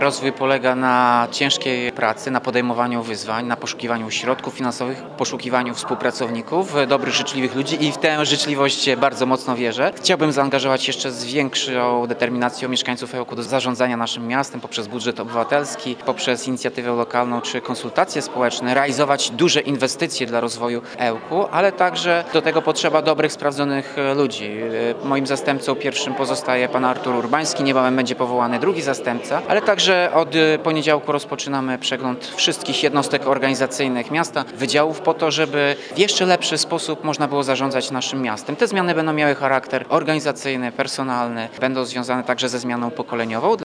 Rozwój polega na ciężkiej pracy, na podejmowaniu wyzwań, na poszukiwaniu środków finansowych, poszukiwaniu współpracowników, dobrych, życzliwych ludzi i w tę życzliwość bardzo mocno wierzę. Chciałbym zaangażować jeszcze z większą determinacją mieszkańców Ełku do zarządzania naszym miastem poprzez budżet obywatelski, poprzez inicjatywę lokalną czy konsultacje społeczne, realizować duże inwestycje dla rozwoju Ełku, ale także do tego potrzeba dobrych, sprawdzonych ludzi. Moim zastępcą pierwszym pozostaje pan Artur Urbański, niebawem będzie powołany drugi zastępca, ale także od poniedziałku rozpoczynamy przegląd wszystkich jednostek organizacyjnych miasta, wydziałów po to, żeby w jeszcze lepszy sposób można było zarządzać naszym miastem. Te zmiany będą miały charakter organizacyjny, personalny, będą związane także ze zmianą pokoleniową.